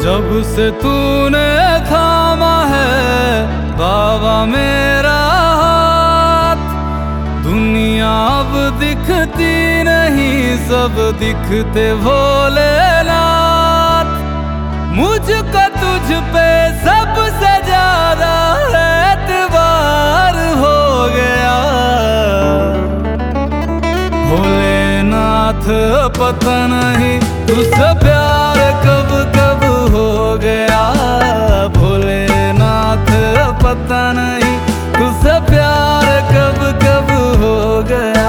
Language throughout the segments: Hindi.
जब से तूने थामा है बाबा मेरा हाथ, दुनिया अब दिखती नहीं, सब दिखते भोलेनाथ। मुझको तुझ पे सबसे ज्यादा एतबार हो गया। भोलेनाथ पता नहीं तुझसे प्यार कब कब हो गया। भोलेनाथ पता नहीं तुझसे प्यार कब कब हो गया।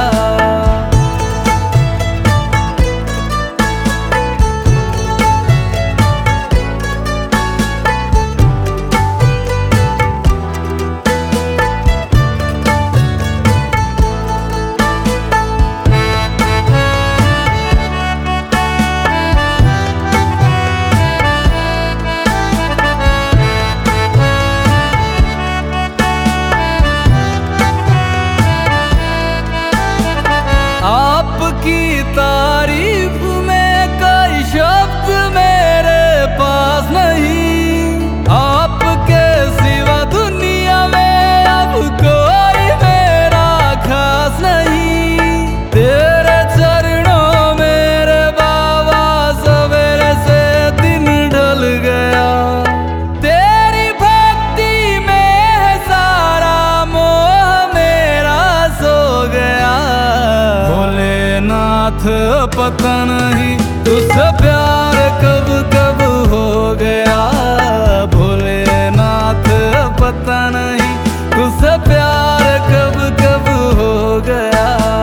आपकी तारीफ में कोई शब्द मेरे पास नहीं। आपके सिवा दुनिया में अब कोई मेरा खास नहीं। तेरे चरणों मेरे बाबा सवेरे से दिन ढल गया। तेरी भक्ति में है सारा मोह मेरा सो गया। भोलेनाथ पता नहीं तुझसे प्यार कब कब हो गया। भोलेनाथ पता नहीं तुझसे प्यार कब कब हो गया।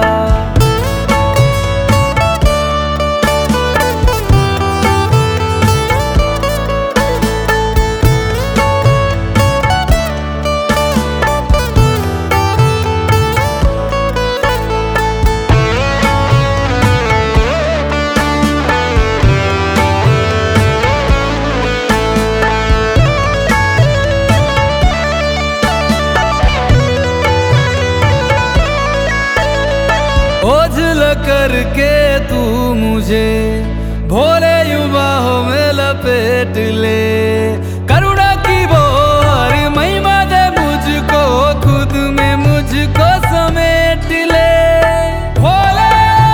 ओझल करके तू मुझे भोले युवाओं में लपेट ले। करुणा की वो हरी महिमा दे मुझको, खुद में मुझको समेट ले। भोले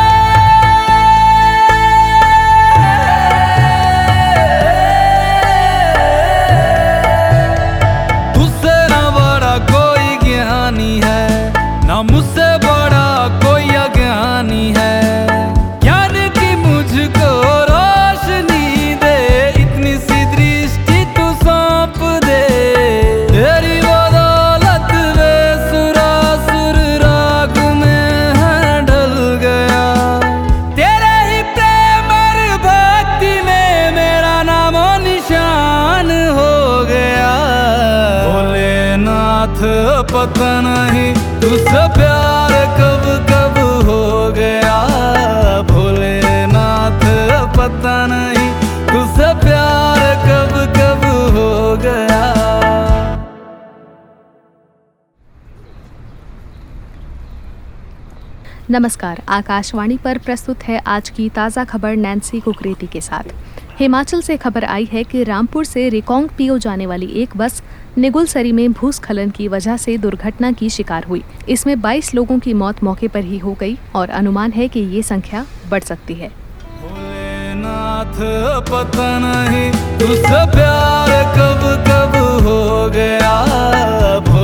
तुझसे ना बड़ा कोई ज्ञानी है, ना मुझसे बड़ा कोई अज्ञानी है। ज्ञान की मुझको रोशनी दे, इतनी सी दृष्टि तू सौंप दे। तेरी बदौलत वे सुरासुर राग में है ढल गया। तेरे ही प्रेम और भक्ति में मेरा नामो निशान हो गया। भोलेनाथ पता नहीं तुझसे प्यार कब कब हो गया। भोलेनाथ पता नहीं तुझसे प्यार कब कब हो गया। नमस्कार, आकाशवाणी पर प्रस्तुत है आज की ताज़ा खबर नैन्सी कुकरेती के साथ। हिमाचल से खबर आई है कि रामपुर से रिकांगपिओ जाने वाली एक बस निगुलसरी में भूस्खलन की वजह से दुर्घटना की शिकार हुई। इसमें 22 लोगों की मौत मौके पर ही हो गई और अनुमान है कि ये संख्या बढ़ सकती है। भोलेनाथ पता नहीं तुझसे प्यार कब कब हो गया।